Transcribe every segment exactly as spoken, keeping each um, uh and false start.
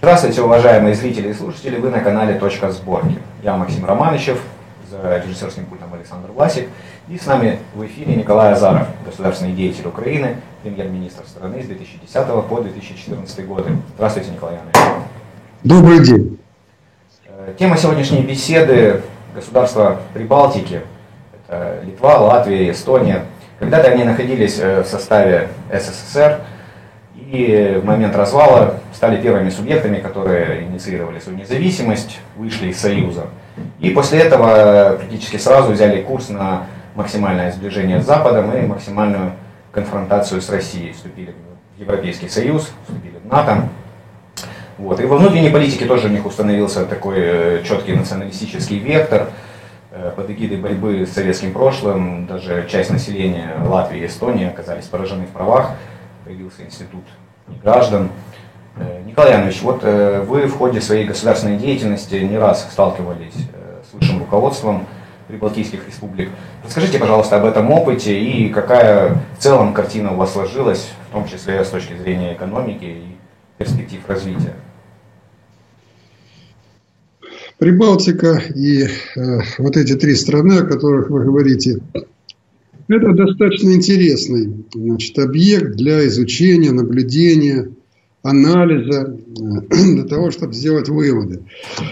Здравствуйте, уважаемые зрители и слушатели, вы на канале «Точка сборки». Я Максим Романычев, за режиссерским пультом Александр Власик, и с нами в эфире Николай Азаров, государственный деятель Украины, премьер-министр страны с две тысячи десятого по две тысячи четырнадцатый годы. Здравствуйте, Николай Иванович. Добрый день. Тема сегодняшней беседы – государства Прибалтики, это Литва, Латвия, Эстония. Когда-то они находились в составе СССР, и в момент развала стали первыми субъектами, которые инициировали свою независимость, вышли из Союза. И после этого практически сразу взяли курс на максимальное сближение с Западом и максимальную конфронтацию с Россией. Вступили в Европейский Союз, вступили в НАТО. Вот. И во внутренней политике тоже у них установился такой четкий националистический вектор. Под эгидой борьбы с советским прошлым даже часть населения Латвии и Эстонии оказались поражены в правах. Появился институт граждан. Николай Иванович, вот вы в ходе своей государственной деятельности не раз сталкивались с высшим руководством прибалтийских республик. Расскажите, пожалуйста, об этом опыте и какая в целом картина у вас сложилась, в том числе с точки зрения экономики и перспектив развития. Прибалтика и э, вот эти три страны, о которых вы говорите, это достаточно интересный, значит, объект для изучения, наблюдения, анализа, для того, чтобы сделать выводы.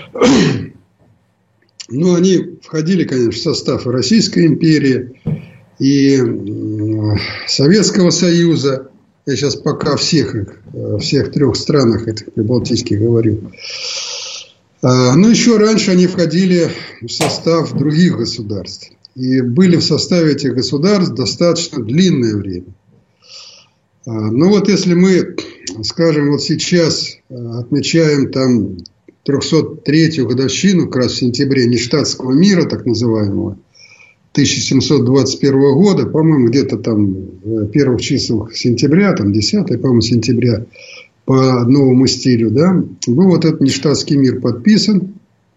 Но они входили, конечно, в состав и Российской империи, и Советского Союза. Я сейчас пока всех их, всех трех странах этих прибалтийских говорю. Но еще раньше они входили в состав других государств. И были в составе этих государств достаточно длинное время. Но вот если мы, скажем, вот сейчас отмечаем там трехсот третью годовщину, как раз в сентябре, нештатского мира, так называемого, тысяча семьсот двадцать первого года, по-моему, где-то там в первых числах сентября, там десятое, по-моему, сентября, по новому стилю, да, был вот этот нештатский мир подписан,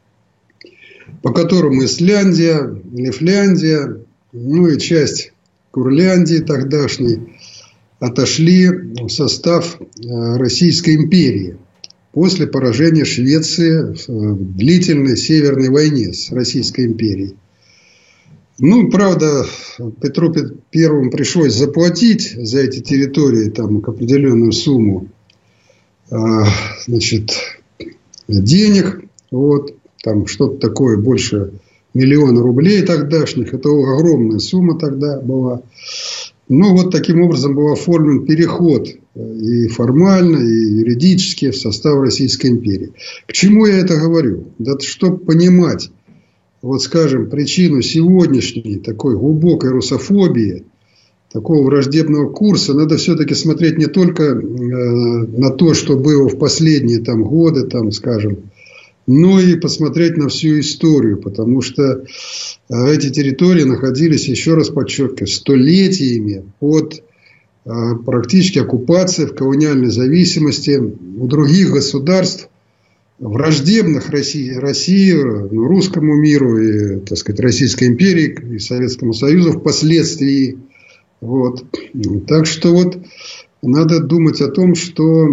по которому Исляндия, Лифляндия, ну и часть Курляндии тогдашней отошли в состав Российской империи после поражения Швеции в длительной Северной войне с Российской империей. Ну, правда, Петру Первому пришлось заплатить за эти территории там определенную сумму, значит, денег, вот. Там что-то такое больше миллиона рублей тогдашних. Это огромная сумма тогда была. Ну, вот таким образом был оформлен переход и формально, и юридически в состав Российской империи. К чему я это говорю? Да, чтобы понимать, вот скажем, причину сегодняшней такой глубокой русофобии, такого враждебного курса, надо все-таки смотреть не только э, на то, что было в последние там, годы, там, скажем, но и посмотреть на всю историю, потому что эти территории находились, еще раз подчеркиваю, столетиями под практически оккупацией, в колониальной зависимости у других государств, враждебных России, России, ну, русскому миру и, так сказать, Российской империи и Советскому Союзу впоследствии. Вот. Так что вот надо думать о том, что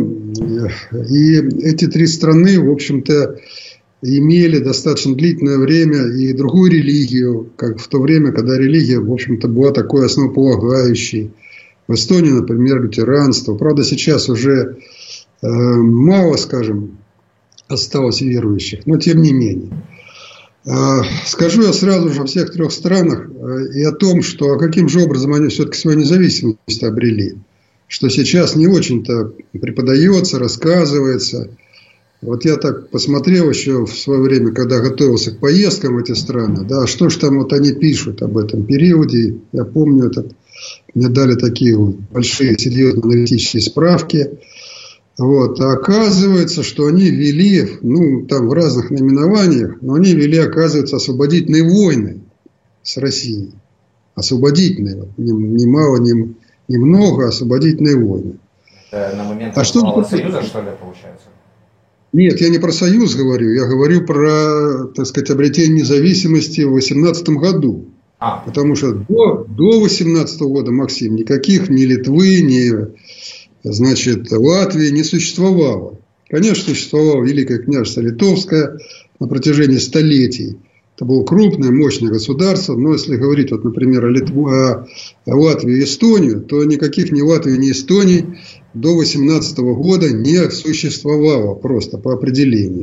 и эти три страны, в общем-то, имели достаточно длительное время и другую религию, как в то время, когда религия, в общем-то, была такой основополагающей. В Эстонии, например, лютеранство. Правда, сейчас уже э, мало, скажем, осталось верующих, но тем не менее. Э, скажу я сразу же о всех трех странах э, и о том, что а каким же образом они все-таки свою независимость обрели. Что сейчас не очень-то преподается, рассказывается. Вот я так посмотрел еще в свое время, когда готовился к поездкам в эти страны, да, что ж там вот они пишут об этом периоде. Я помню, это, мне дали такие вот большие, серьезные аналитические справки. Вот. А оказывается, что они вели, ну, там в разных наименованиях, но они вели, оказывается, освободительные войны с Россией. Освободительные, ни, ни мало, ни немного, освободительные войны. Это на момент а что Союза, что ли, получается? Нет, я не про Союз говорю, я говорю про, так сказать, обретение независимости в восемнадцатом году. А. Потому что до, до восемнадцатого года, Максим, никаких ни Литвы, ни, значит, Латвии не существовало. Конечно, существовало Великое княжество Литовское на протяжении столетий. Это было крупное, мощное государство, но если говорить, вот, например, о, Литву, о Латвии и Эстонию, то никаких ни Латвии, ни Эстонии до восемнадцатого года не существовало просто по определению.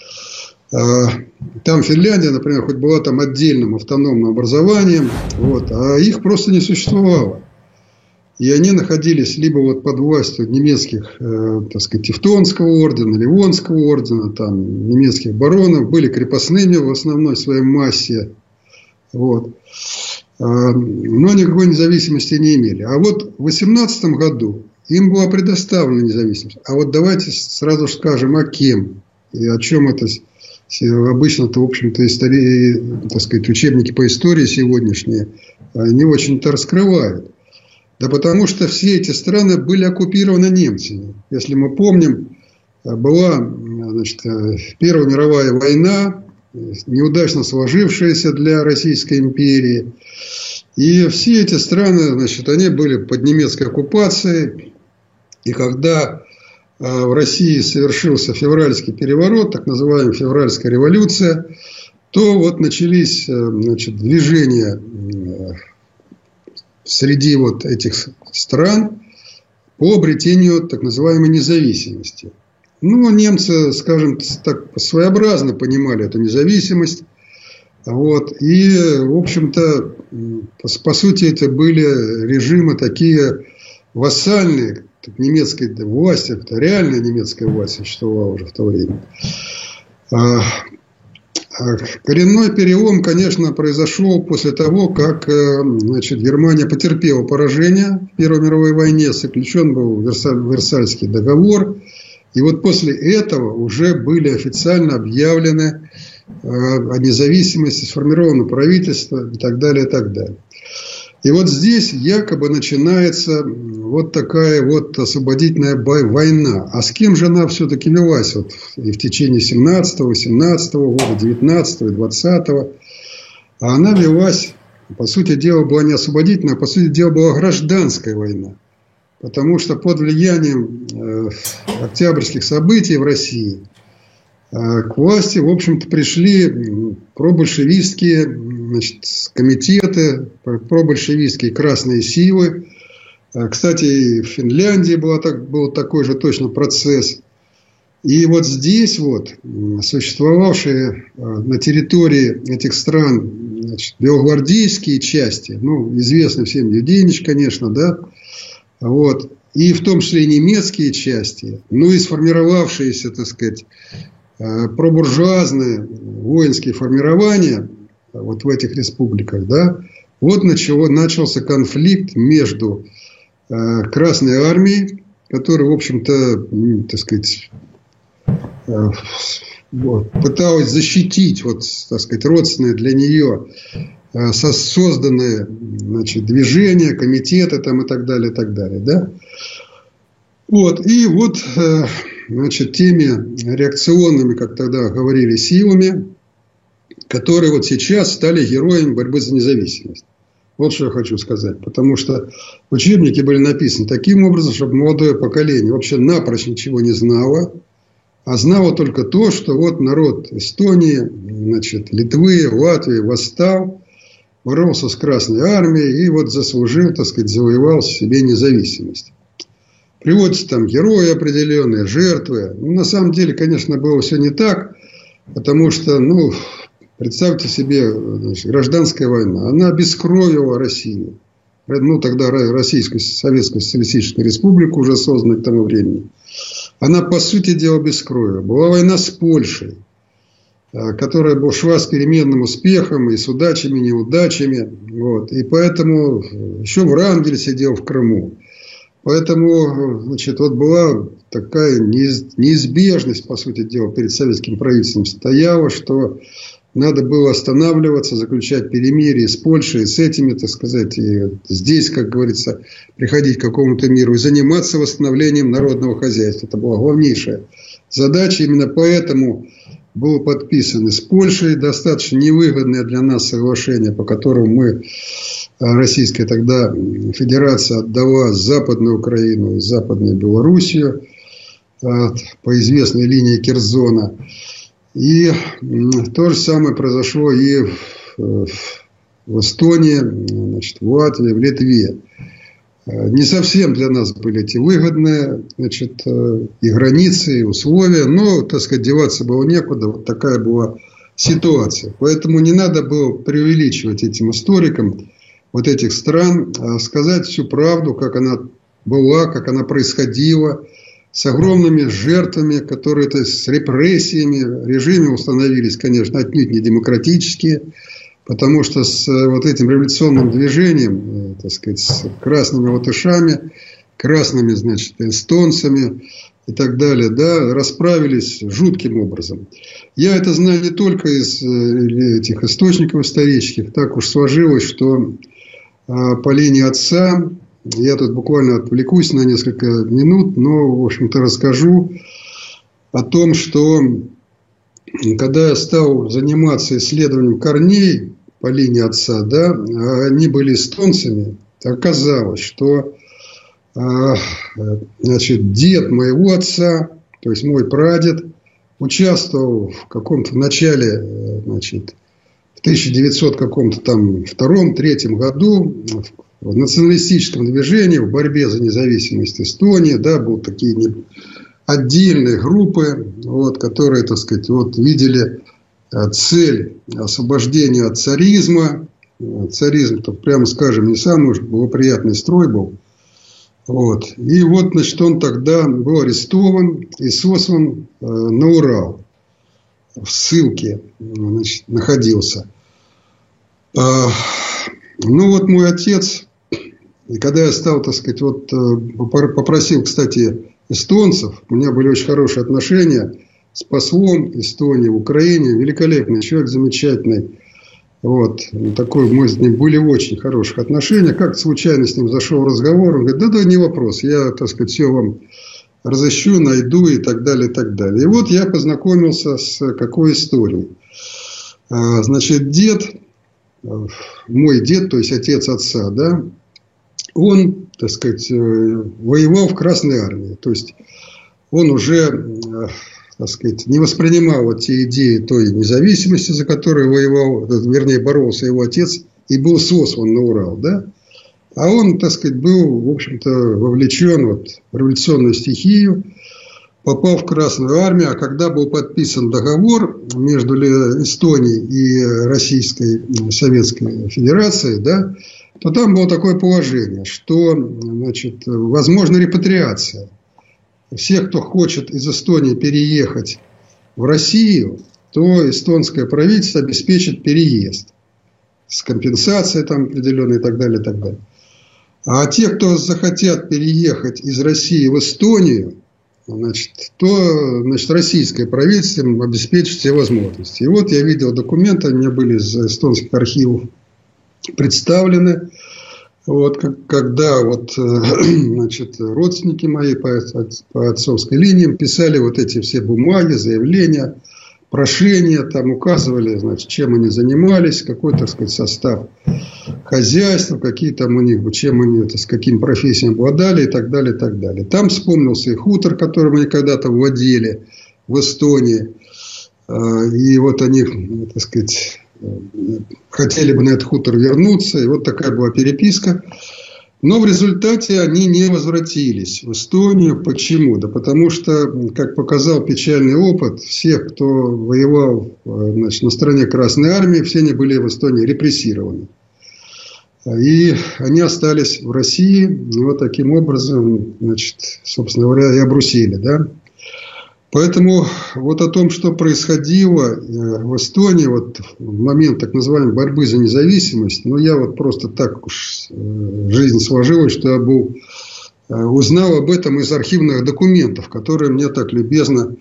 Там Финляндия, например, хоть была там отдельным автономным образованием, вот, а их просто не существовало. И они находились либо вот под властью немецких, э, так сказать, Тевтонского ордена, Ливонского ордена, там, немецких баронов, были крепостными в основной своей массе, вот, э, но никакой независимости не имели. А вот в восемнадцатом году им была предоставлена независимость. А вот давайте сразу скажем, о кем и о чем это. Обычно-то, в общем-то, истории, так сказать, учебники по истории сегодняшние не очень-то раскрывают. Да потому что все эти страны были оккупированы немцами. Если мы помним, была, значит, Первая мировая война, неудачно сложившаяся для Российской империи. И все эти страны, значит, они были под немецкой оккупацией. И когда в России совершился февральский переворот, так называемая февральская революция, то вот начались, значит, движения среди вот этих стран по обретению так называемой независимости. Ну, немцы, скажем так, своеобразно понимали эту независимость. Вот, и, в общем-то, по, по сути, это были режимы такие вассальные к немецкой власти. Это реальная немецкая власть существовала уже в то время. Коренной перелом, конечно, произошел после того, как, значит, Германия потерпела поражение в Первой мировой войне, заключен был Версаль, Версальский договор, и вот после этого уже были официально объявлены о независимости, сформировано правительство и так далее, и так далее. И вот здесь якобы начинается вот такая вот освободительная война. А с кем же она все-таки велась вот и в течение семнадцатого, восемнадцатого года, девятнадцатого и двадцатого? А она велась, по сути дела, была не освободительная, а по сути дела была гражданская война. Потому что под влиянием э, октябрьских событий в России э, к власти, в общем-то, пришли пробольшевистские, значит, комитеты, пробольшевистские красные силы. Кстати, и в Финляндии был, так, был такой же точно процесс. И вот здесь вот существовавшие на территории этих стран, значит, белогвардейские части, ну, известный всем Юденич, конечно, да, вот, и в том числе и немецкие части, ну и сформировавшиеся, так сказать, пробуржуазные воинские формирования вот в этих республиках, да, вот начало, начался конфликт между э, Красной армией, которая, в общем-то, так сказать, э, вот, пыталась защитить, вот, так сказать, родственные для нее э, созданные, значит, движения, комитеты там и так далее, и так далее, да. Вот, и вот, э, значит, теми реакционными, как тогда говорили, силами, которые вот сейчас стали героями борьбы за независимость. Вот что я хочу сказать. Потому что учебники были написаны таким образом, чтобы молодое поколение вообще напрочь ничего не знало, а знало только то, что вот народ Эстонии, значит, Литвы, Латвии восстал, боролся с Красной армией и вот заслужил, так сказать, завоевал себе независимость. Приводятся там герои определенные, жертвы. Ну, на самом деле, конечно, было все не так, потому что, ну, представьте себе, значит, гражданская война. Она обескровила Россию. Ну, тогда Российскую Советскую Социалистическую Республику, уже созданную к тому времени. Она, по сути дела, обескровила. Была война с Польшей, которая шла с переменным успехом и с удачами, и неудачами. Вот. И поэтому еще Врангель сидел в Крыму. Поэтому, значит, вот была такая неизбежность, по сути дела, перед советским правительством стояла, что надо было останавливаться, заключать перемирие с Польшей, с этими, так сказать, и здесь, как говорится, приходить к какому-то миру и заниматься восстановлением народного хозяйства. Это была главнейшая задача. Именно поэтому было подписано с Польшей достаточно невыгодное для нас соглашение, по которому мы, Российская тогда Федерация, отдала Западную Украину и Западную Белоруссию. по известной линии Керзона. И то же самое произошло и в, в Эстонии, значит, в Латвии, в Литве. Не совсем для нас были эти выгодные, значит, и границы, и условия, но, так сказать, деваться было некуда. Вот такая была ситуация. Поэтому не надо было преувеличивать этим историкам вот этих стран, а сказать всю правду, как она была, как она происходила, с огромными жертвами, которые, то есть, с репрессиями. Режимы установились, конечно, отнюдь не демократические. Потому что с вот этим революционным движением, так сказать, с красными латышами, красными, значит, эстонцами и так далее, да, расправились жутким образом. Я это знаю не только из этих источников исторических. Так уж сложилось, что по линии отца, я тут буквально отвлекусь на несколько минут, но, в общем-то, расскажу о том, что когда я стал заниматься исследованием корней по линии отца, да, они были эстонцами, оказалось, что, значит, дед моего отца, то есть мой прадед, участвовал в каком-то начале, значит, в тысяча девятьсот каком-то там втором-третьем году в националистическом движении, в борьбе за независимость Эстонии, да, был такие отдельные группы, вот, которые, так сказать, вот, видели цель освобождения от царизма. Царизм-то, прямо скажем, не самый уж благоприятный строй был. Вот. И вот, значит, он тогда был арестован и сослан э, на Урал. В ссылке, значит, находился. А, ну, вот мой отец, и когда я стал, так сказать, вот, попросил, кстати, эстонцев, у меня были очень хорошие отношения с послом Эстонии в Украине, великолепный человек, замечательный. Вот, такой, мы с ним были в очень хороших отношениях. Как-то случайно с ним зашел разговор, он говорит, да-да, не вопрос, я, так сказать, все вам разыщу, найду и так далее, и так далее. И вот я познакомился с какой историей. Значит, дед, мой дед, то есть отец отца, да, он, так сказать, воевал в Красной армии. То есть он уже, так сказать, не воспринимал вот те идеи той независимости, за которую воевал, вернее, боролся его отец, и был сослан на Урал, да. А он, так сказать, был, в общем-то, вовлечен вот в революционную стихию, попал в Красную армию, а когда был подписан договор между Эстонией и Российской Советской Федерацией, да, то там было такое положение, что, значит, возможна репатриация. Всех, кто хочет из Эстонии переехать в Россию, то эстонское правительство обеспечит переезд с компенсацией там определенной и так далее, и так далее. А те, кто захотят переехать из России в Эстонию, значит, то, значит, российское правительство обеспечит все возможности. И вот я видел документы, они были из эстонских архивов представлены. Вот, когда вот, значит, родственники мои по, по отцовской линии писали вот эти все бумаги, заявления, прошения, там указывали, значит, чем они занимались, какой, так сказать, состав хозяйства, какие там у них, чем они, с каким профессиям обладали и так далее, и так далее. Там вспомнился и хутор, который мы когда-то владели в Эстонии. И вот они, так сказать, хотели бы на этот хутор вернуться. И вот такая была переписка. Но в результате они не возвратились в Эстонию. Почему? Да потому что, как показал печальный опыт, всех, кто воевал, значит, на стороне Красной армии, все они были в Эстонии репрессированы. И они остались в России. И вот таким образом, значит, собственно говоря, и обрусили, да. Поэтому вот о том, что происходило в Эстонии вот в момент так называемой борьбы за независимость, ну, я вот просто так уж жизнь сложилась, что я был, узнал об этом из архивных документов, которые мне так любезно,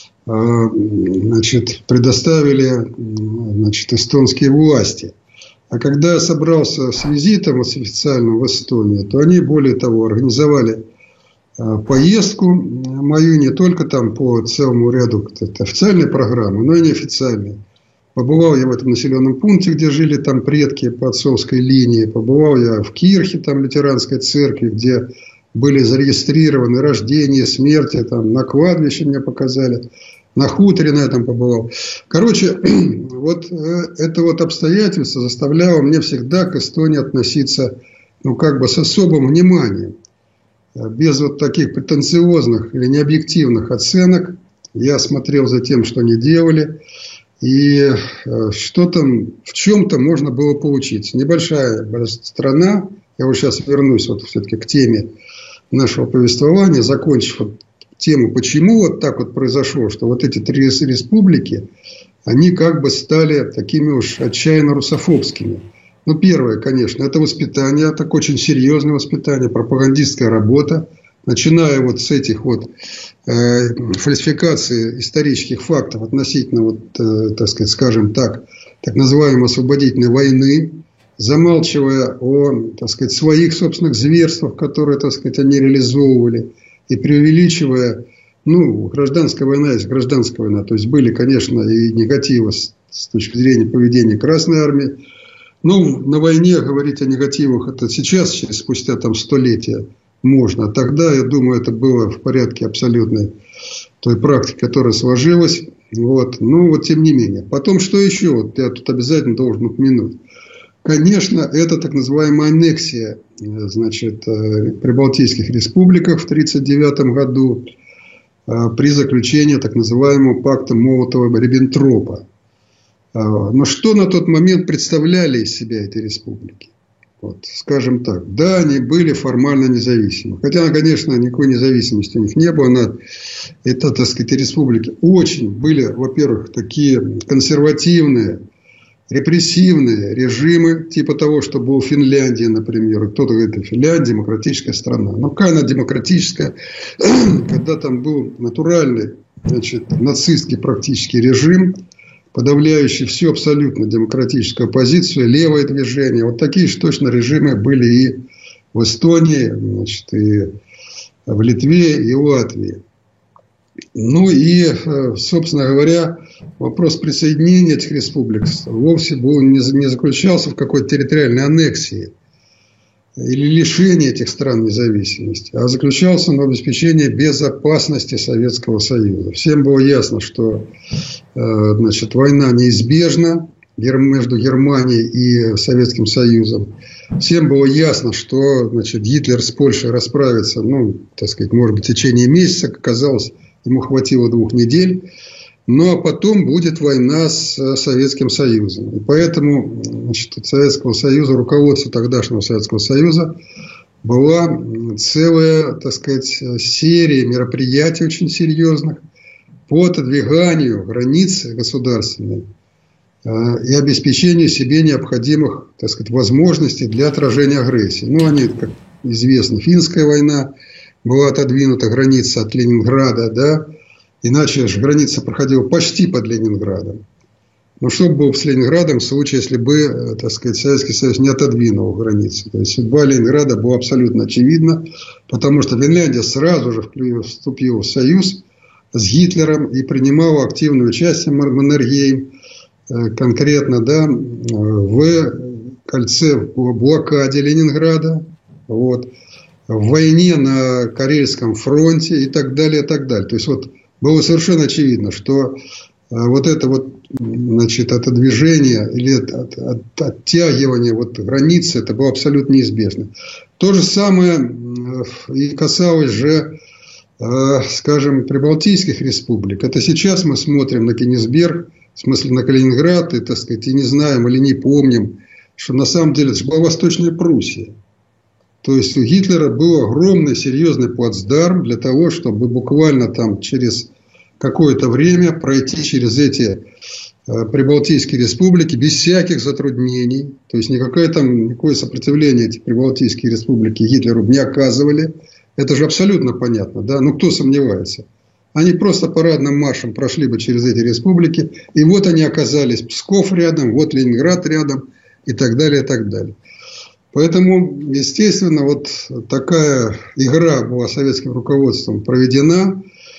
значит, предоставили, значит, эстонские власти. А когда я собрался с визитом официальным в Эстонию, то они, более того, организовали поездку мою не только там по целому ряду официальной программы, но и неофициальной. Побывал я в этом населенном пункте, где жили там предки по отцовской линии. Побывал я в Кирхе, там лютеранской церкви, где были зарегистрированы рождения, смерти, там, на кладбище мне показали, на хуторе на этом побывал. Короче, вот это вот обстоятельство заставляло мне всегда к Эстонии относиться, ну, как бы с особым вниманием. Без вот таких претенциозных или необъективных оценок. Я смотрел за тем, что они делали. И что там, в чем-то можно было поучиться. Небольшая страна. Я вот сейчас вернусь вот все-таки к теме нашего повествования, закончив вот тему, почему вот так вот произошло, что вот эти три республики, они как бы стали такими уж отчаянно русофобскими. Ну, первое, конечно, это воспитание, так очень серьезное воспитание, пропагандистская работа, начиная вот с этих вот э, фальсификаций исторических фактов относительно, вот, э, так сказать, скажем так, так называемой освободительной войны, замалчивая о, так сказать, своих собственных зверствах, которые, так сказать, они реализовывали, и преувеличивая, ну, гражданская война есть гражданская война, то есть были, конечно, и негативы с, с точки зрения поведения Красной Армии. Ну, на войне говорить о негативах, это сейчас, спустя там столетия, можно. А тогда, я думаю, это было в порядке абсолютной той практики, которая сложилась. Вот. Ну, вот тем не менее. Потом, что еще? Вот я тут обязательно должен упомянуть. Конечно, это так называемая аннексия, значит, прибалтийских республиках в тысяча девятьсот тридцать девятом году при заключении так называемого пакта Молотова-Риббентропа. Но что на тот момент представляли из себя эти республики? Вот, скажем так, да, они были формально независимы. Хотя, конечно, никакой независимости у них не было. Она, это, так сказать, республики очень были, во-первых, такие консервативные, репрессивные режимы, типа того, что был в Финляндии, например. Кто-то говорит, Финляндия демократическая страна. Но какая она демократическая, когда там был натуральный, значит, нацистский практически режим, подавляющий всю абсолютно демократическую оппозицию, левое движение. Вот такие же точно режимы были и в Эстонии, значит, и в Литве, и в Латвии. Ну и, собственно говоря, вопрос присоединения этих республик вовсе был, не заключался в какой-то территориальной аннексии или лишении этих стран независимости, а заключался в обеспечении безопасности Советского Союза. Всем было ясно, что, значит, война неизбежна между Германией и Советским Союзом. Всем было ясно, что, значит, Гитлер с Польшей расправится, ну, так сказать, может быть, в течение месяца, как оказалось, ему хватило двух недель. Ну, а потом будет война с Советским Союзом. И поэтому, значит, от Советского Союза, руководство тогдашнего Советского Союза, была целая, так сказать, серия мероприятий очень серьезных по отодвиганию границы государственной и обеспечению себе необходимых, так сказать, возможностей для отражения агрессии. Ну, они, как известно, финская война была отодвинута, граница от Ленинграда, да. Иначе же граница проходила почти под Ленинградом. Но что бы было с Ленинградом в случае, если бы, так сказать, Советский Союз не отодвинул границу? То есть судьба Ленинграда была абсолютно очевидна, потому что Финляндия сразу же вступила в союз с Гитлером и принимала активное участие, Маннергейм, конкретно, да, в кольце, в блокаде Ленинграда, вот, в войне на Карельском фронте и так далее, и так далее. То есть вот было совершенно очевидно, что вот это вот, значит, отодвижение или от, от, оттягивание вот границы, это было абсолютно неизбежно. То же самое и касалось же, скажем, прибалтийских республик. Это сейчас мы смотрим на Кенигсберг, в смысле на Калининград, и, так сказать, и не знаем или не помним, что на самом деле это же была Восточная Пруссия. То есть у Гитлера был огромный серьезный плацдарм для того, чтобы буквально там через какое-то время пройти через эти э, прибалтийские республики без всяких затруднений. То есть никакое там никакое сопротивление эти прибалтийские республики Гитлеру не оказывали. Это же абсолютно понятно, да? Ну кто сомневается? Они просто парадным маршем прошли бы через эти республики, и вот они оказались, Псков рядом, вот Ленинград рядом, и так далее, и так далее. Поэтому, естественно, вот такая игра была советским руководством проведена,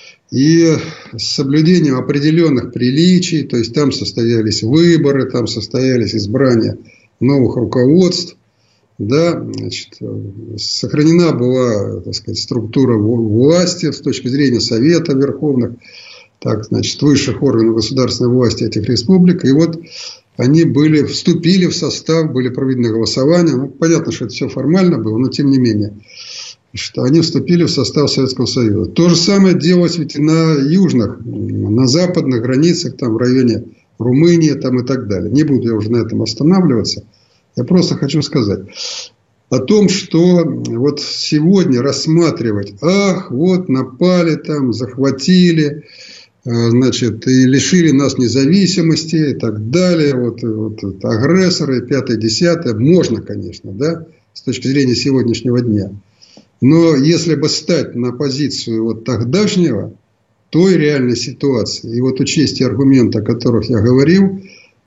и с соблюдением определенных приличий, то есть там состоялись выборы, там состоялись избрания новых руководств, да, значит, сохранена была, так сказать, структура власти с точки зрения Совета Верховных, так, значит, высших органов государственной власти этих республик. И вот они были, вступили в состав, были проведены голосования. Ну, понятно, что это все формально было, но тем не менее, что они вступили в состав Советского Союза. То же самое делалось ведь и на южных, на западных границах, там в районе Румынии там, и так далее. Не буду я уже на этом останавливаться. Я просто хочу сказать о том, что вот сегодня рассматривать, ах, вот напали там, захватили, значит, и лишили нас независимости и так далее, вот, вот, вот агрессоры, пятое, десятое, можно, конечно, да, с точки зрения сегодняшнего дня. Но если бы стать на позицию вот тогдашнего, той реальной ситуации, и вот учесть те аргументы, о которых я говорил,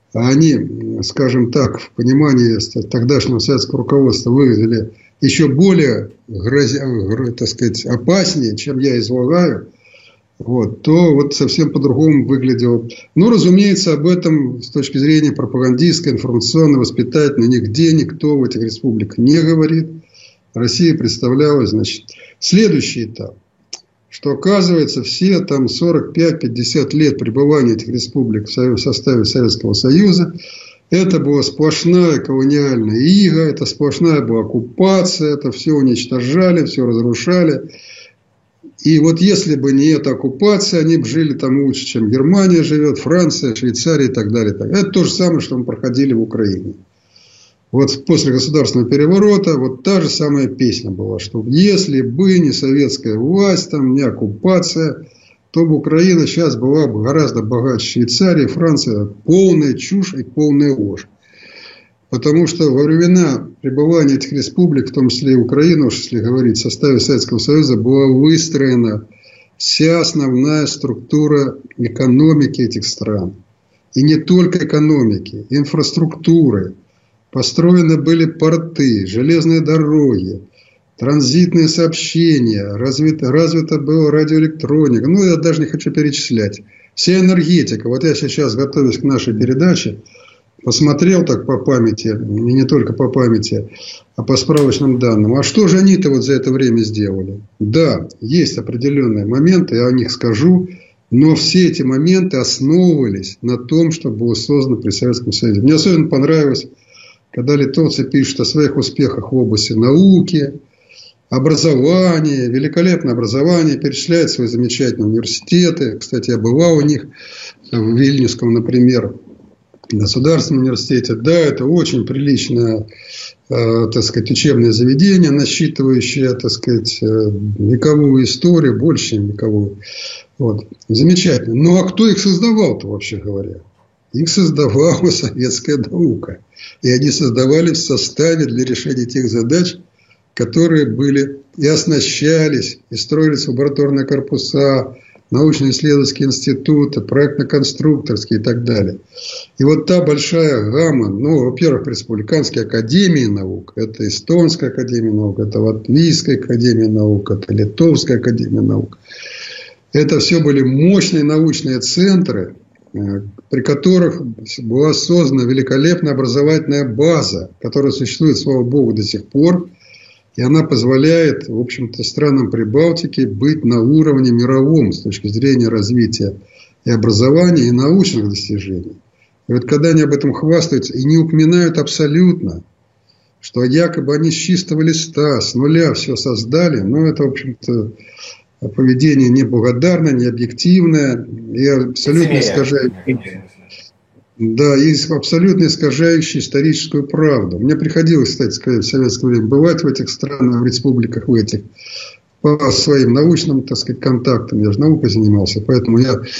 они, скажем так, в понимании тогдашнего советского руководства выглядели еще более грозя, так сказать, опаснее, чем я излагаю, вот, то вот совсем по-другому выглядело. Ну, разумеется, об этом с точки зрения пропагандистской, информационной, воспитательной нигде никто в этих республиках не говорит. Россия представлялась, значит, следующий этап. Что оказывается, все там сорок пять - пятьдесят лет пребывания этих республик в составе Советского Союза, это была сплошная колониальная ига, это сплошная была оккупация, это все уничтожали, все разрушали. И вот если бы не эта оккупация, они бы жили там лучше, чем Германия живет, Франция, Швейцария и так далее. Это то же самое, что мы проходили в Украине. Вот после государственного переворота вот та же самая песня была, что если бы не советская власть, там, не оккупация, то бы Украина сейчас была бы гораздо богаче Швейцарии, Франции. Полная чушь и полная ложь. Потому что во времена пребывания этих республик, в том числе и Украины, уж если говорить, в составе Советского Союза была выстроена вся основная структура экономики этих стран. И не только экономики, инфраструктуры. Построены были порты, железные дороги, транзитные сообщения, развита, развита была радиоэлектроника. Ну, я даже не хочу перечислять. Вся энергетика. Вот я сейчас, готовясь к нашей передаче, посмотрел так по памяти, и не только по памяти, а по справочным данным. А что же они-то вот за это время сделали? Да, есть определенные моменты, я о них скажу, но все эти моменты основывались на том, что было создано при Советском Союзе. Мне особенно понравилось, когда литовцы пишут о своих успехах в области науки, образования, великолепное образование, перечисляют свои замечательные университеты. Кстати, я бывал у них в Вильнюсском, например, государственном университете. Да, это очень приличное, э, так сказать, учебное заведение, насчитывающее, так сказать, вековую историю, больше, чем вековую. Вот. Замечательно. Ну, а кто их создавал-то, вообще говоря? Их создавала советская наука. И они создавались в составе для решения тех задач, которые были и оснащались, и строились лабораторные корпуса, научно-исследовательские институты, проектно-конструкторские и так далее. И вот та большая гамма, ну, во-первых, республиканские академии наук, это Эстонская академия наук, это Латвийская академия наук, это Литовская академия наук. Это все были мощные научные центры, при которых была создана великолепная образовательная база, которая существует, слава богу, до сих пор. И она позволяет, в общем-то, странам Прибалтики быть на уровне мировом с точки зрения развития и образования, и научных достижений. И вот когда они об этом хвастаются и не упоминают абсолютно, что якобы они с чистого листа, с нуля все создали, ну, это, в общем-то, поведение неблагодарное, необъективное и абсолютно искажающее. Да, и абсолютно искажающее историческую правду. Мне приходилось, кстати сказать, в советское время бывать в этих странах, в республиках, в этих, по своим научным, так сказать, контактам. Я же наукой занимался, поэтому я, э,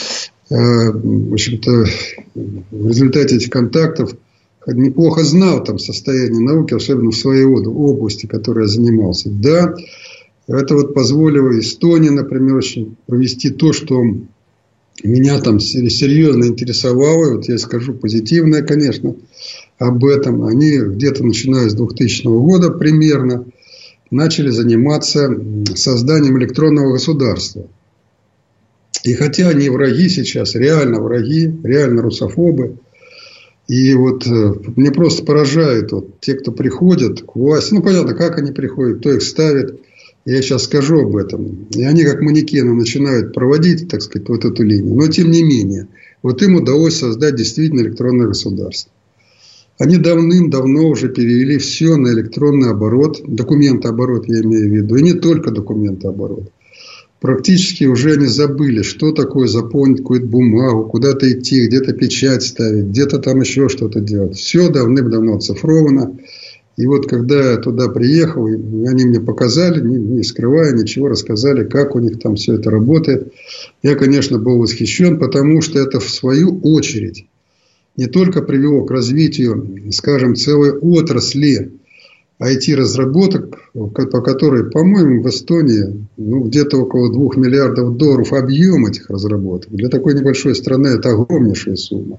в общем-то, в результате этих контактов неплохо знал там состояние науки, особенно в своей области, которой я занимался. Да, это вот позволило Эстонии, например, очень провести то, что меня там серьезно интересовало. Вот я скажу позитивное, конечно, об этом. Они где-то начиная с двухтысячного года примерно начали заниматься созданием электронного государства. И хотя они враги сейчас, реально враги, реально русофобы, И вот э, мне просто поражает вот, те, кто приходят к власти. Ну, понятно, как они приходят, кто их ставит. Я сейчас скажу об этом. И они, как манекены, начинают проводить, так сказать, вот эту линию. Но, тем не менее, вот им удалось создать действительно электронное государство. Они давным-давно уже перевели все на электронный оборот. Документооборот, я имею в виду. И не только документооборот. Практически уже они забыли, что такое заполнить какую-то бумагу, куда-то идти, где-то печать ставить, где-то там еще что-то делать. Все давным-давно оцифровано. И вот когда я туда приехал, они мне показали, не, не скрывая ничего, рассказали, как у них там все это работает. Я, конечно, был восхищен, потому что это в свою очередь не только привело к развитию, скажем, целой отрасли ай ти-разработок, по которой, по-моему, в Эстонии ну, где-то около двух миллиардов долларов объем этих разработок. Для такой небольшой страны это огромнейшая сумма.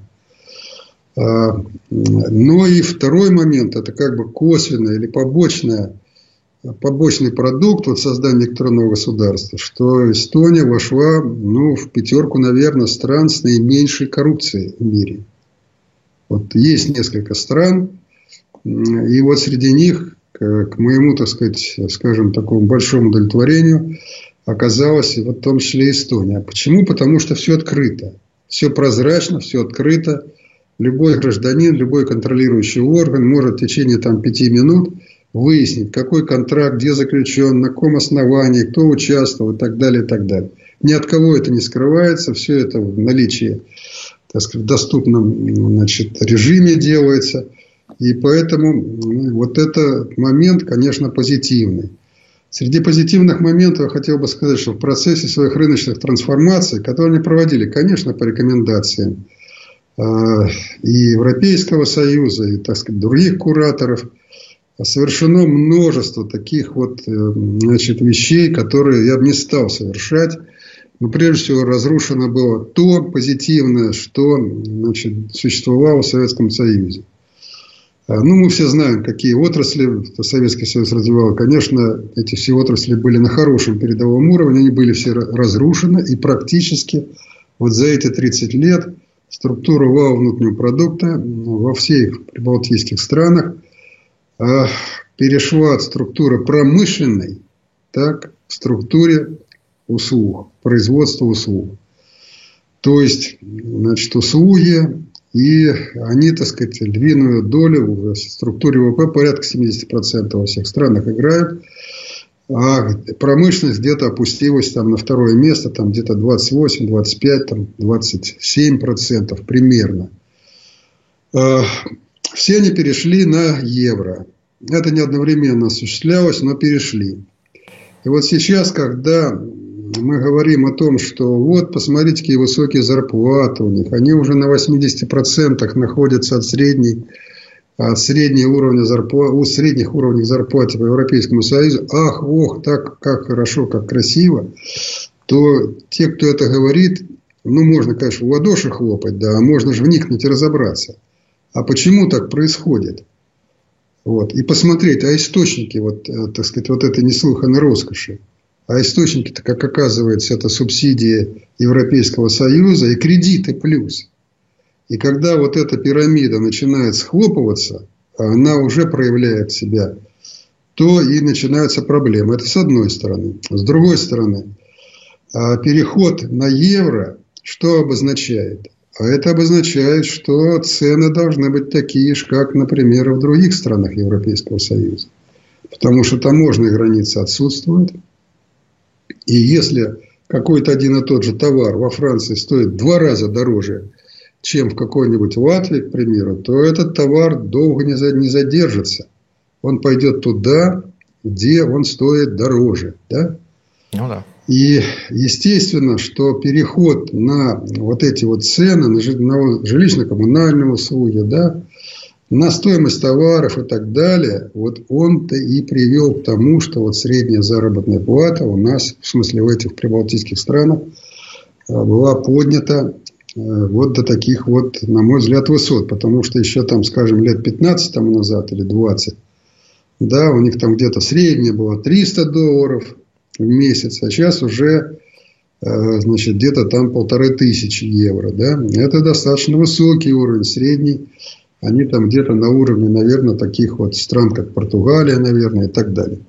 Но и второй момент, это как бы косвенное или побочное, побочный продукт вот создания электронного государства, что Эстония вошла ну, в пятерку, наверное, стран с наименьшей коррупцией в мире. Вот есть несколько стран, и вот среди них, к моему, так сказать, скажем, такому большому удовлетворению, оказалась в том числе Эстония. Почему? Потому что все открыто, все прозрачно, все открыто. Любой гражданин, любой контролирующий орган может в течение там, пяти минут выяснить, какой контракт, где заключен, на каком основании, кто участвовал и так далее, и так далее. Ни от кого это не скрывается, все это в наличии, так сказать, в доступном значит, режиме делается. И поэтому вот этот момент, конечно, позитивный. Среди позитивных моментов я хотел бы сказать, что в процессе своих рыночных трансформаций, которые они проводили, конечно, по рекомендациям и Европейского Союза, и, так сказать, других кураторов, совершено множество таких вот, значит, вещей, которые я бы не стал совершать. Но прежде всего разрушено было то позитивное, что значит, существовало в Советском Союзе. Ну, мы все знаем, какие отрасли Советский Союз развивал. Конечно, эти все отрасли были на хорошем передовом уровне, они были все разрушены. И практически вот за эти тридцать лет структура валового внутреннего продукта во всех прибалтийских странах перешла от структуры промышленной так, к структуре услуг, производства услуг. То есть, значит, услуги, и они, так сказать, львиную долю в структуре вэ вэ пэ, порядка семьдесят процентов во всех странах играют. А промышленность где-то опустилась там, на второе место, там где-то двадцать восемь, двадцать пять, там, двадцать семь процентов примерно. Все они перешли на евро. Это не одновременно осуществлялось, но перешли. И вот сейчас, когда мы говорим о том, что вот, посмотрите, какие высокие зарплаты у них, они уже на восьмидесяти процентах находятся от средней, от среднего уровня зарплаты, у средних уровней зарплаты по Европейскому Союзу, ах, ох, так как хорошо, как красиво, то те, кто это говорит, ну, можно, конечно, в ладоши хлопать, да, а можно же вникнуть и разобраться. А почему так происходит? Вот. И посмотреть, а источники, вот, так сказать, вот этой неслыханной роскоши. А источники-то, как оказывается, это субсидии Европейского Союза и кредиты плюс. И когда вот эта пирамида начинает схлопываться, а она уже проявляет себя, то и начинаются проблемы. Это с одной стороны. С другой стороны, переход на евро что обозначает? А это обозначает, что цены должны быть такие же, как, например, в других странах Европейского Союза. Потому что таможенные границы отсутствуют. И если какой-то один и тот же товар во Франции стоит в два раза дороже, чем в какой-нибудь Латвии, к примеру, то этот товар долго не задержится. Он пойдет туда, где он стоит дороже. Да? Ну да. И естественно, что переход на вот эти вот цены, на жилищно-коммунальные услуги, да, на стоимость товаров и так далее, вот он-то и привел к тому, что вот средняя заработная плата у нас, в смысле в этих прибалтийских странах, была поднята вот до таких вот, на мой взгляд, высот. Потому что еще там, скажем, лет пятнадцать тому назад или двадцать, да, у них там где-то средняя была триста долларов в месяц, а сейчас уже, значит, где-то там полторы тысячи евро, да. Это достаточно высокий уровень, средний. они там где-то на уровне, наверное, таких вот стран, как Португалия, наверное, и так далее.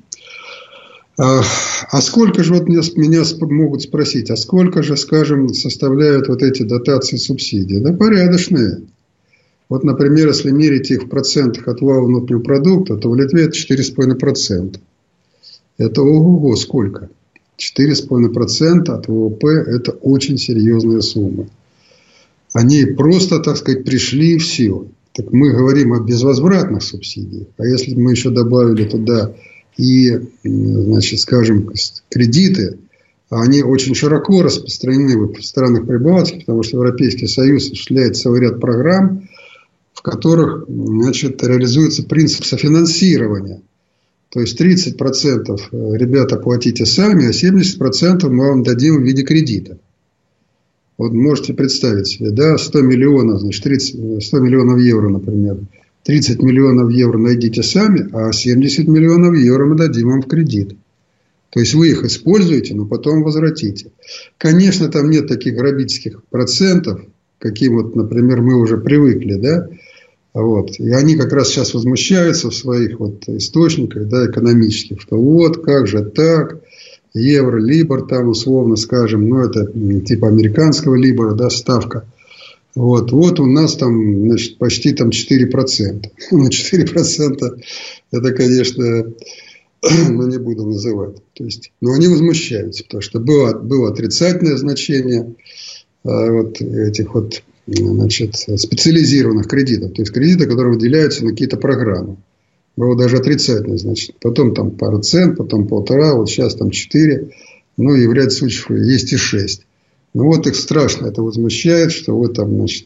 А, а сколько же, вот меня, меня могут спросить, а сколько же, скажем, составляют вот эти дотации, субсидии? Да порядочные. Вот, например, если мерить их в процентах от валового внутреннего продукта, то в Литве это четыре целых пять десятых процента. Это ого-го сколько? четыре целых пять десятых процента от ВВП – это очень серьезная сумма. Они просто, так сказать, пришли и все. Так мы говорим о безвозвратных субсидиях. А если мы еще добавили туда и, значит, скажем, кредиты, они очень широко распространены в странах Прибалтики, потому что Европейский Союз осуществляет целый ряд программ, в которых, значит, реализуется принцип софинансирования. То есть тридцать процентов ребята платите сами, а семьдесят процентов мы вам дадим в виде кредита. Вот можете представить себе, да, сто миллионов, значит, тридцать, сто миллионов евро, например. тридцать миллионов евро найдите сами, а семьдесят миллионов евро мы дадим вам в кредит. То есть вы их используете, но потом возвратите. Конечно, там нет таких грабительских процентов, каким вот, например, мы уже привыкли, да. Вот. И они как раз сейчас возмущаются в своих вот источниках, да, экономических, что вот как же так, евро, либор там условно скажем, ну это типа американского либора, да, ставка. Вот, вот у нас там, значит, почти там четыре процента. На четыре процента это, конечно, ну, не буду называть. То есть, но они возмущаются, потому что было, было отрицательное значение вот этих вот, значит, специализированных кредитов. То есть, кредиты, которые выделяются на какие-то программы. Было даже отрицательное значение. Потом там процент, потом полтора, вот сейчас там четыре. Ну и в ряде случаев есть и шесть. Ну вот их страшно это возмущает, что вот там, значит.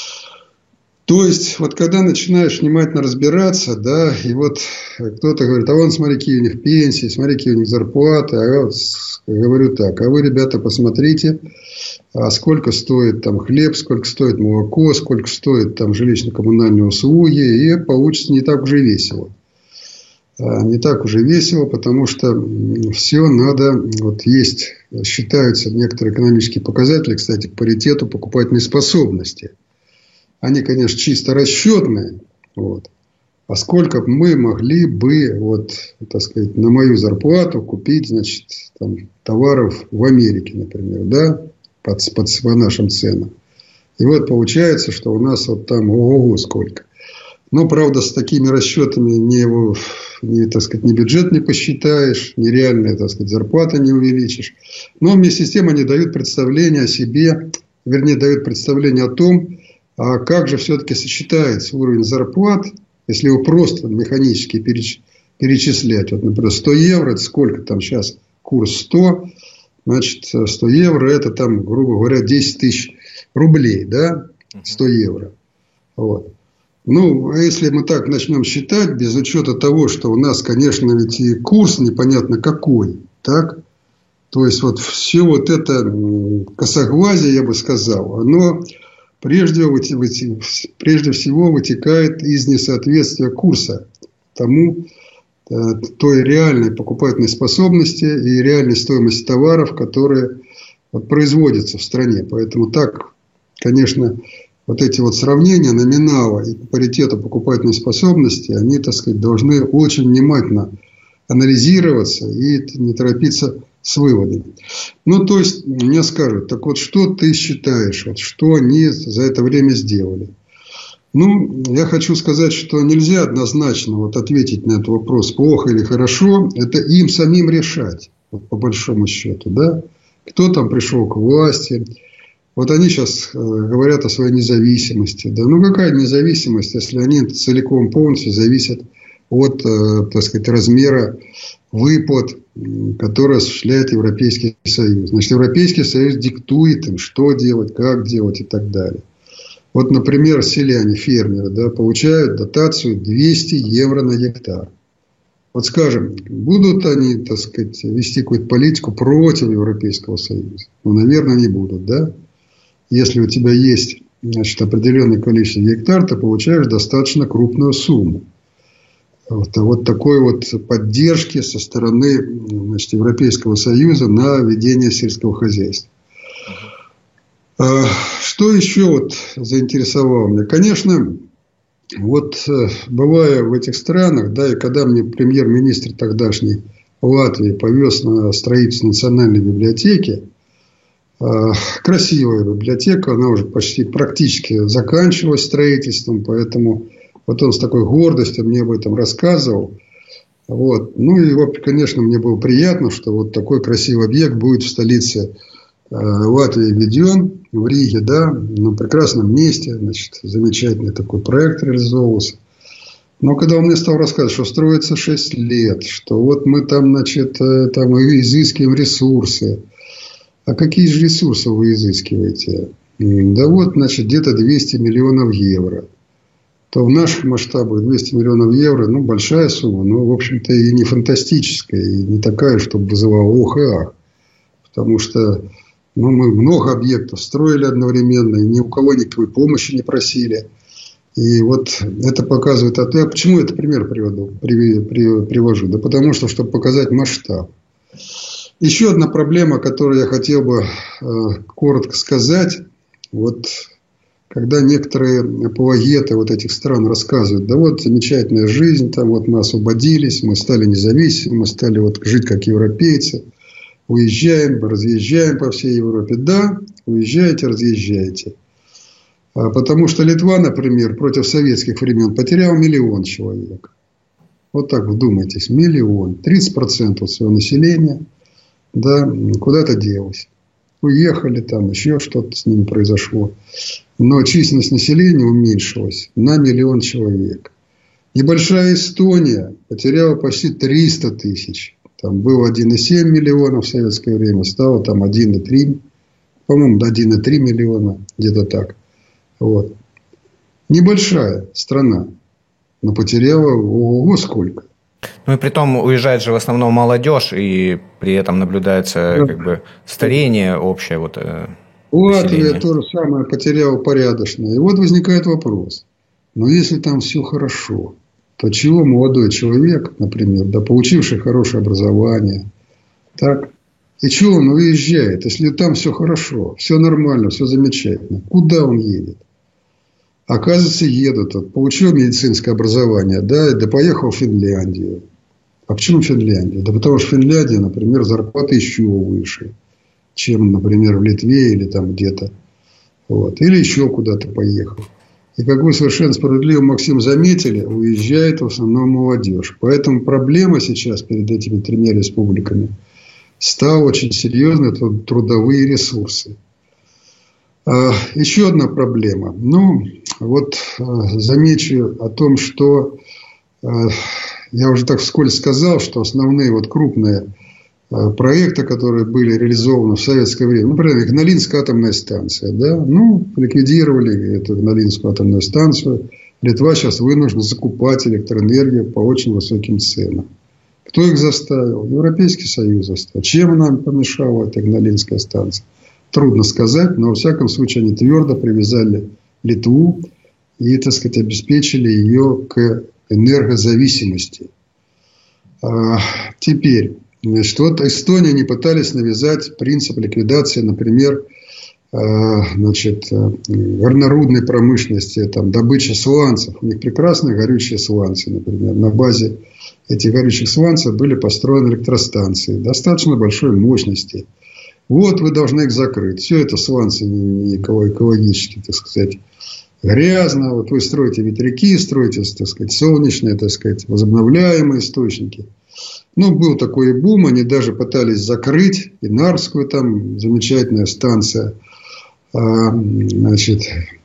То есть, вот когда начинаешь внимательно разбираться, да, и вот кто-то говорит, а вон смотри, какие у них пенсии, смотри, какие у них зарплаты. А я вот говорю так, а вы, ребята, посмотрите, а сколько стоит там хлеб, сколько стоит молоко, сколько стоит там жилищно-коммунальные услуги, и получится не так уже весело. Не так уже весело, потому что все надо, вот есть, считаются некоторые экономические показатели, кстати, к паритету покупательной способности. Они, конечно, чисто расчетные, вот. А сколько мы могли бы, вот, так сказать, на мою зарплату купить, значит, там, товаров в Америке, например, да, под, под, по нашим ценам. И вот получается, что у нас вот там ого-го сколько. Но, правда, с такими расчетами не, не, так сказать, ни бюджет не посчитаешь, ни реальные, так сказать, зарплаты не увеличишь. Но вместе с тем они дают представление о себе, вернее, дают представление о том, а как же все-таки сочетается уровень зарплат, если его просто механически перечислять. Вот, например, сто евро, это сколько там сейчас курс сто, значит, сто евро это там, грубо говоря, десять тысяч рублей, да, сто евро. Вот. Ну, а если мы так начнем считать, без учета того, что у нас, конечно, ведь и курс непонятно какой, так? То есть, вот все вот это косоглазие, я бы сказал, оно прежде, прежде всего вытекает из несоответствия курса тому, той реальной покупательной способности и реальной стоимости товаров, которые вот производятся в стране. Поэтому так, конечно, вот эти вот сравнения номинала и паритета покупательной способности, они, так сказать, должны очень внимательно анализироваться и не торопиться с выводами. Ну, то есть, мне скажут, так вот, что ты считаешь, вот, что они за это время сделали? Ну, я хочу сказать, что нельзя однозначно вот ответить на этот вопрос, плохо или хорошо, это им самим решать, вот, по большому счету, да? Кто там пришел к власти? Вот они сейчас э, говорят о своей независимости. Да? Ну, какая независимость, если они целиком полностью зависят от, э, так сказать, размера выплат, которые осуществляет Европейский Союз. Значит, Европейский Союз диктует им, что делать, как делать и так далее. Вот, например, селяне, фермеры, да, получают дотацию двести евро на гектар. Вот скажем, будут они, так сказать, вести какую-то политику против Европейского Союза? Ну, наверное, не будут, да? Если у тебя есть, значит, определенное количество гектар, ты получаешь достаточно крупную сумму. Вот, а вот такой вот поддержки со стороны, значит, Европейского Союза на ведение сельского хозяйства. Что еще вот заинтересовало меня? Конечно, вот бывая в этих странах, да, и когда мне премьер-министр тогдашний Латвии повез на строительство национальной библиотеки, красивая библиотека, она уже почти практически заканчивалась строительством, поэтому вот он с такой гордостью мне об этом рассказывал. Вот. Ну и, конечно, мне было приятно, что вот такой красивый объект будет в столице э, Латвии введен, в Риге, да, на прекрасном месте, значит, замечательный такой проект реализовывался. Но когда он мне стал рассказывать, что строится шесть лет, что вот мы там, значит, э, там изыскиваем ресурсы. А какие же ресурсы вы изыскиваете? Да вот, значит, где-то двести миллионов евро. То в наших масштабах двести миллионов евро, ну, большая сумма, но, в общем-то, и не фантастическая, и не такая, чтобы вызывала ох и ах. Потому что, ну, мы много объектов строили одновременно, и ни у кого никакой помощи не просили. И вот это показывает... А я почему этот пример приводу, при, при, привожу? Да потому что, чтобы показать масштаб. Еще одна проблема, которую я хотел бы э, коротко сказать. Вот когда некоторые апологеты вот этих стран рассказывают, да вот замечательная жизнь, там вот мы освободились, мы стали независимыми, мы стали вот жить как европейцы, уезжаем, разъезжаем по всей Европе. Да, уезжаете, разъезжаете. А потому что Литва, например, против советских времен потеряла миллион человек. Вот так вдумайтесь, миллион. тридцать процентов своего населения, да, куда-то делось. Уехали там, еще что-то с ними произошло. Но численность населения уменьшилась на миллион человек. Небольшая Эстония потеряла почти триста тысяч. Там было один и семь миллионов в советское время, стало там один и три, по-моему, один и три миллиона, где-то так. Вот. Небольшая страна, но потеряла, ого, сколько. Ну и при том уезжает же в основном молодежь, и при этом наблюдается да. как бы старение общее. Вот, э, Латвия то же самое потеряла порядочно. И вот возникает вопрос. Но если там все хорошо, то чего молодой человек, например, да, получивший хорошее образование, так, и чего он уезжает, если там все хорошо, все нормально, все замечательно? Куда он едет? Оказывается, едут. Вот, получил медицинское образование, да, да поехал в Финляндию. А почему Финляндию? Да потому что в Финляндии, например, зарплата еще выше, чем, например, в Литве или там где-то. Вот. Или еще куда-то поехал. И, как вы совершенно справедливо, Максим, заметили, уезжает в основном молодежь. Поэтому проблема сейчас перед этими тремя республиками стала очень серьезной – это трудовые ресурсы. Еще одна проблема. Ну, вот замечу о том, что я уже так вскользь сказал, что основные вот крупные проекты, которые были реализованы в советское время, например, Игналинская атомная станция, да, ну, ликвидировали эту Игналинскую атомную станцию. Литва сейчас вынуждена закупать электроэнергию по очень высоким ценам. Кто их заставил? Европейский Союз заставил. Чем нам помешала эта Игналинская станция? Трудно сказать, но во всяком случае они твердо привязали Литву и, так сказать, обеспечили ее к энергозависимости. А теперь, значит, вот Эстония не пытались навязать принцип ликвидации, например, значит, горнорудной промышленности, там, добыча сланцев. У них прекрасные горючие сланцы, например. На базе этих горючих сланцев были построены электростанции достаточно большой мощности. Вот вы должны их закрыть. Все это сланцы не экологически, так сказать, грязно. Вот вы строите ветряки, строите, так сказать, солнечные, так сказать, возобновляемые источники. Ну, был такой бум, они даже пытались закрыть Инарскую, там замечательная станция, значит,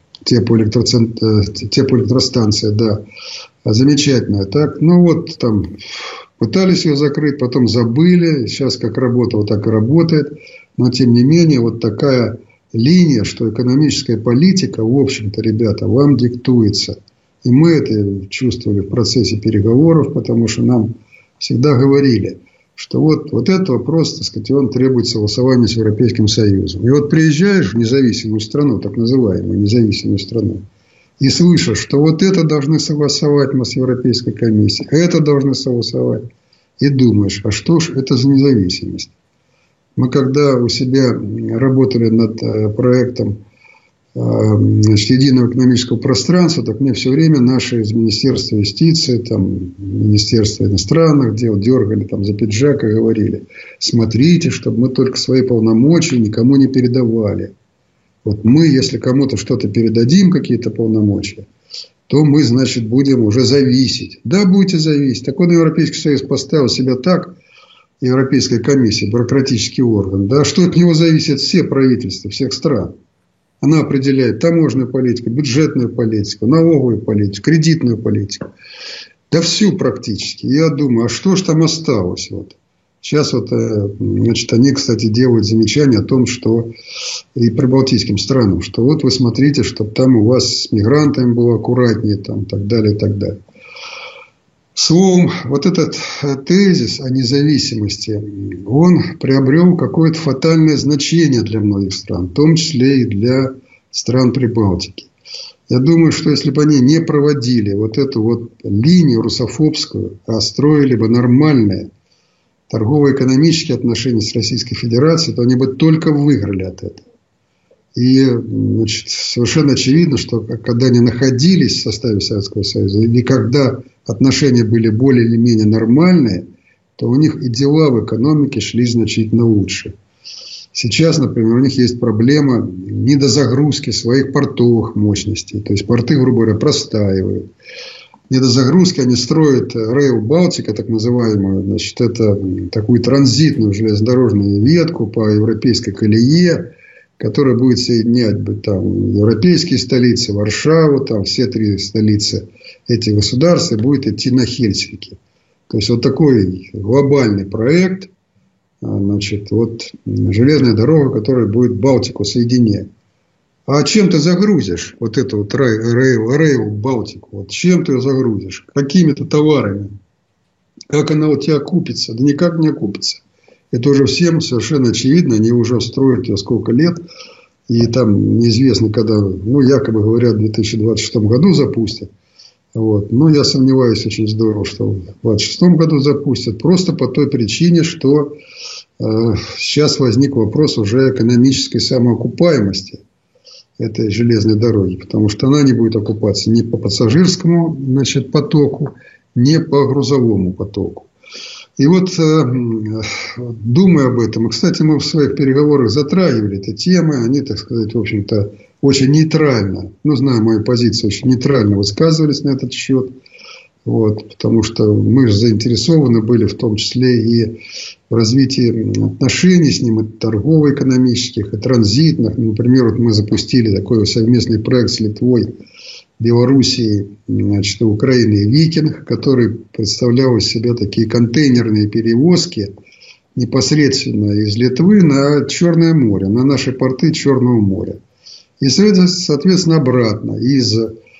теплоэлектростанция, да, замечательная. Так, ну вот там пытались ее закрыть, потом забыли, сейчас как работало, так и работает. Но, тем не менее, вот такая линия, что экономическая политика, в общем-то, ребята, вам диктуется. И мы это чувствовали в процессе переговоров, потому что нам всегда говорили, что вот, вот этот вопрос, так сказать, он требует согласования с Европейским Союзом. И вот приезжаешь в независимую страну, так называемую независимую страну, и слышишь, что вот это должны согласовать мы с Европейской комиссией, а это должны согласовать. И думаешь, а что ж это за независимость? Мы когда у себя работали над проектом значит, единого экономического пространства, так мне все время наши из Министерства юстиции, там, Министерства иностранных дел дергали там, за пиджак и говорили: смотрите, чтобы мы только свои полномочия никому не передавали. Вот мы, если кому-то что-то передадим, какие-то полномочия, то мы, значит, будем уже зависеть. Да, будете зависеть. Так он, Европейский Союз, поставил себя так, Европейская комиссия, бюрократический орган, да, что от него зависят все правительства всех стран. Она определяет таможенную политику, бюджетную политику, налоговую политику, кредитную политику. Да всю практически. Я думаю, а что же там осталось? Вот. Сейчас вот, значит, они, кстати, делают замечание о том, что и прибалтийским странам, что вот вы смотрите, чтобы там у вас с мигрантами было аккуратнее, там, так далее, и так далее. Словом, вот этот тезис о независимости, он приобрел какое-то фатальное значение для многих стран, в том числе и для стран Прибалтики. Я думаю, что если бы они не проводили вот эту вот линию русофобскую, а строили бы нормальные торгово-экономические отношения с Российской Федерацией, то они бы только выиграли от этого. И, значит, совершенно очевидно, что когда они находились в составе Советского Союза, или когда отношения были более или менее нормальные, то у них и дела в экономике шли значительно лучше. Сейчас, например, у них есть проблема недозагрузки своих портовых мощностей. То есть порты, грубо говоря, простаивают. Недозагрузки они строят Rail Baltica, так называемую, значит, это такую транзитную железнодорожную ветку по европейской колее, которая будет соединять там, европейские столицы, Варшаву, там, все три столицы этих государств, и будет идти на Хельсинки. То есть вот такой глобальный проект, значит, вот железная дорога, которая будет Балтику соединять. А чем ты загрузишь вот эту вот Rail Балтику? Вот чем ты ее загрузишь? Какими-то товарами? Как она у тебя окупится? Да никак не окупится. Это уже всем совершенно очевидно. Они уже строят ее сколько лет. И там неизвестно, когда, ну, якобы говорят, в две тысячи двадцать шестом году запустят. Вот. Но я сомневаюсь очень здорово, что в две тысячи двадцать шестом году запустят. Просто по той причине, что э, сейчас возник вопрос уже экономической самоокупаемости этой железной дороги. Потому что она не будет окупаться ни по пассажирскому, значит, потоку, ни по грузовому потоку. И вот, думая об этом, и, кстати, мы в своих переговорах затрагивали эти темы, они, так сказать, в общем-то, очень нейтрально, ну, зная мою позицию, очень нейтрально высказывались на этот счет, вот, потому что мы же заинтересованы были в том числе и в развитии отношений с ним, и торгово-экономических, и транзитных. Например, вот мы запустили такой совместный проект с Литвой, Белоруссии, значит, Украины и Викинг, который представлял из себя такие контейнерные перевозки непосредственно из Литвы на Черное море, на наши порты Черного моря. И, соответственно, обратно из,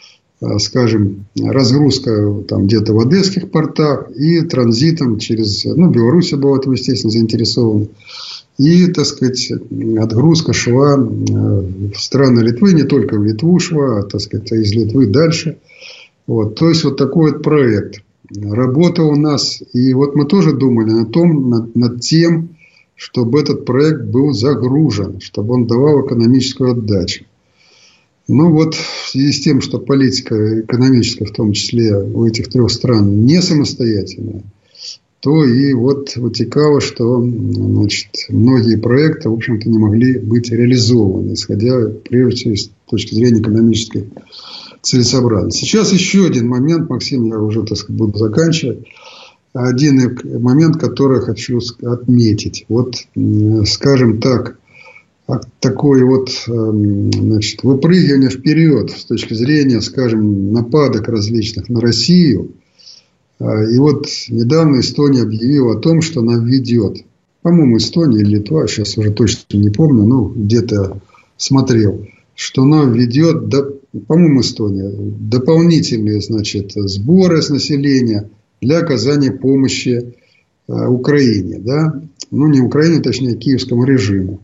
скажем, разгрузка там где-то в одесских портах и транзитом через, ну, Беларусь была в этом, естественно, заинтересована. И, так сказать, отгрузка шла в страны Литвы, не только в Литву шла, а, так сказать, из Литвы дальше. Вот. То есть, вот такой вот проект. Работа у нас. И вот мы тоже думали над, том, над, над тем, чтобы этот проект был загружен, чтобы он давал экономическую отдачу. Ну вот, в связи с тем, что политика экономическая, в том числе у этих трех стран, не самостоятельная, то и вот вытекало, что, значит, многие проекты, в общем-то, не могли быть реализованы, исходя, прежде всего, с точки зрения экономической целесообразности. Сейчас еще один момент, Максим, я уже, так сказать, буду заканчивать. Один момент, который я хочу отметить. Вот, скажем так, такое вот, значит, выпрыгивание вперед с точки зрения, скажем, нападок различных на Россию. И вот недавно Эстония объявила о том, что она введет, по-моему, Эстония или Литва, сейчас уже точно не помню, но где-то смотрел, что она введет, по-моему, Эстония, дополнительные, значит, сборы с населения для оказания помощи Украине, да, ну не Украине, точнее, киевскому режиму.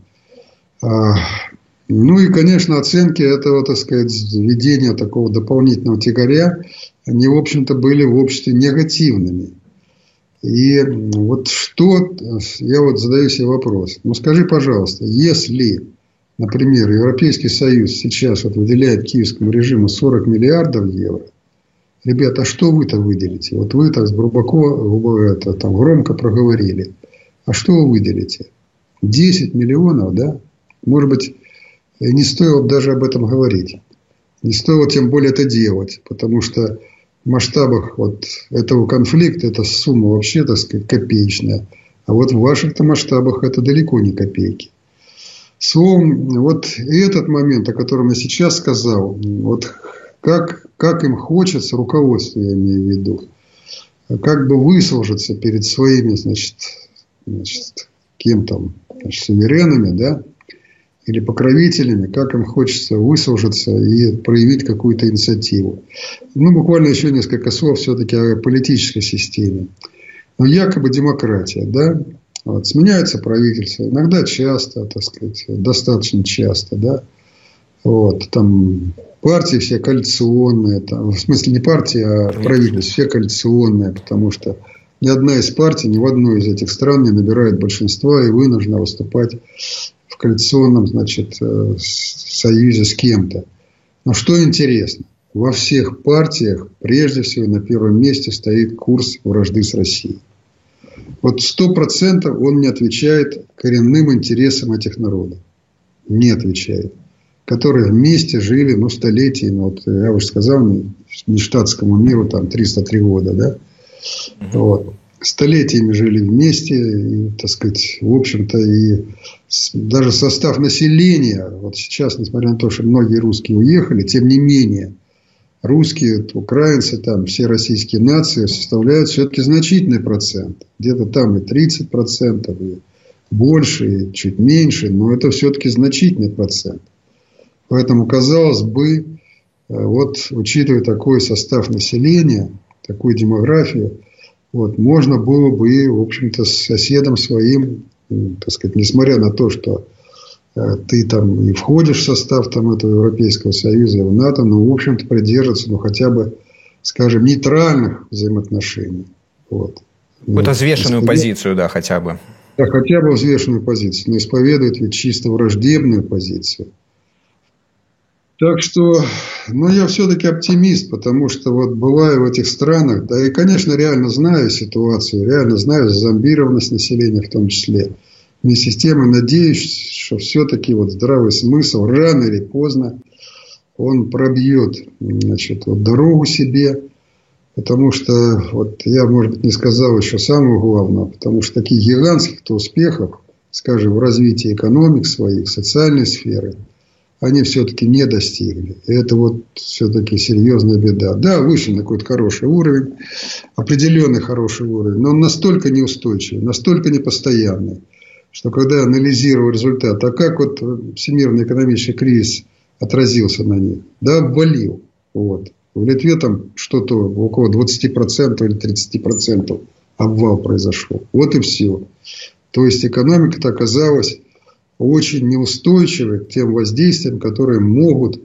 Ну и, конечно, оценки этого, так сказать, введения такого дополнительного тягаря, они, в общем-то, были в обществе негативными. И вот что, я вот задаю себе вопрос. Ну, скажи, пожалуйста, если например, Европейский Союз сейчас вот выделяет киевскому режиму сорок миллиардов евро. Ребята, а что вы-то выделите? Вот вы так глубоко, это, там, громко проговорили. А что вы выделите? десять миллионов, да? Может быть, не стоило даже об этом говорить. Не стоило тем более это делать. Потому что в масштабах вот этого конфликта эта сумма вообще, так сказать, копеечная. А вот в ваших-то масштабах это далеко не копейки. Словом, вот этот момент, о котором я сейчас сказал, вот как, как им хочется, руководство я имею в виду, как бы выслужиться перед своими, значит, значит кем там, значит, суверенами, да, или покровителями, как им хочется выслужиться и проявить какую-то инициативу. Ну, буквально еще несколько слов все-таки о политической системе. Ну, якобы демократия, да, вот, сменяется правительство, иногда часто, так сказать, достаточно часто, да, вот, там партии все коалиционные, там, в смысле не партии, а правительство все коалиционные, потому что ни одна из партий, ни в одной из этих стран не набирает большинства и вынуждена выступать в коалиционном, значит, союзе с кем-то. Но что интересно, во всех партиях прежде всего на первом месте стоит курс вражды с Россией. Вот сто процентов он не отвечает коренным интересам этих народов. Не отвечает. Которые вместе жили, ну, столетиями. Вот я уже сказал, не штатскому миру там триста три года, да? Вот. Столетиями жили вместе, и, так сказать, в общем-то, и даже состав населения, вот сейчас, несмотря на то, что многие русские уехали, тем не менее, русские, украинцы, там, все российские нации составляют все-таки значительный процент. Где-то там и тридцать процентов, и больше, и чуть меньше, но это все-таки значительный процент. Поэтому, казалось бы, вот, учитывая такой состав населения, такую демографию, вот, можно было бы, в общем-то, с соседом своим, так сказать, несмотря на то, что э, ты там и входишь в состав там, этого Европейского Союза, и в НАТО, но, в общем-то, придерживаться, ну, хотя бы, скажем, нейтральных взаимоотношений. Вот. Какую-то взвешенную исповед... позицию, да, хотя бы. Да, хотя бы взвешенную позицию, но исповедует ведь чисто враждебную позицию. Так что, ну, я все-таки оптимист, потому что вот бываю в этих странах, да и, конечно, реально знаю ситуацию, реально знаю зомбированность населения в том числе. Вместе с тем, я надеюсь, что все-таки вот здравый смысл рано или поздно он пробьет, значит, вот дорогу себе, потому что, вот я, может быть, не сказал еще самого главного, потому что таких гигантских-то успехов, скажем, в развитии экономик своих, социальной сферы, они все-таки не достигли. И это вот все-таки серьезная беда. Да, вышли на какой-то хороший уровень, определенный хороший уровень, но он настолько неустойчивый, настолько непостоянный, что когда я анализирую результат, а как вот всемирный экономический кризис отразился на них? Да, обвалил. Вот. В Литве там что-то около двадцать процентов или тридцать процентов обвал произошел. Вот и все. То есть экономика-то оказалась очень неустойчивы к тем воздействиям, которые могут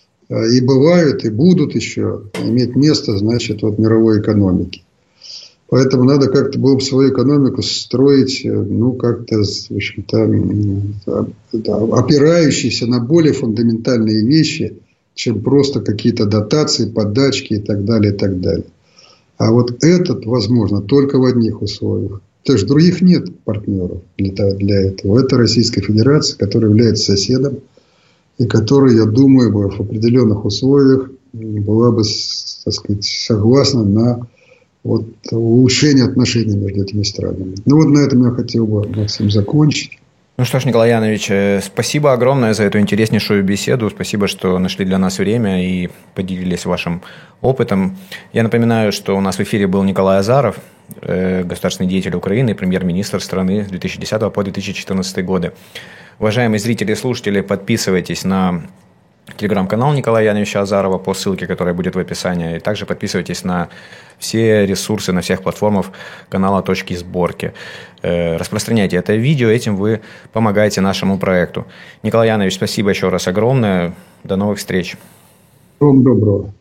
и бывают, и будут еще иметь место, значит, от мировой экономики. Поэтому надо как-то было бы свою экономику строить, ну, как-то, в общем-то, опирающиеся на более фундаментальные вещи, чем просто какие-то дотации, подачки и так далее, и так далее. А вот этот возможно только в одних условиях. То есть других нет партнеров для, для этого. Это Российская Федерация, которая является соседом и которая, я думаю, бы в определенных условиях была бы, так сказать, согласна на вот, улучшение отношений между этими странами. Ну вот на этом я хотел бы, Максим, закончить. Ну что ж, Николай Янович, спасибо огромное за эту интереснейшую беседу. Спасибо, что нашли для нас время и поделились вашим опытом. Я напоминаю, что у нас в эфире был Николай Азаров, государственный деятель Украины, премьер-министр страны с две тысячи десятого по две тысячи четырнадцатый годы. Уважаемые зрители и слушатели, подписывайтесь на телеграм-канал Николая Яновича Азарова по ссылке, которая будет в описании. И также подписывайтесь на все ресурсы, на всех платформах канала «Точки сборки». Распространяйте это видео, этим вы помогаете нашему проекту. Николай Янович, спасибо еще раз огромное. До новых встреч. Всего доброго.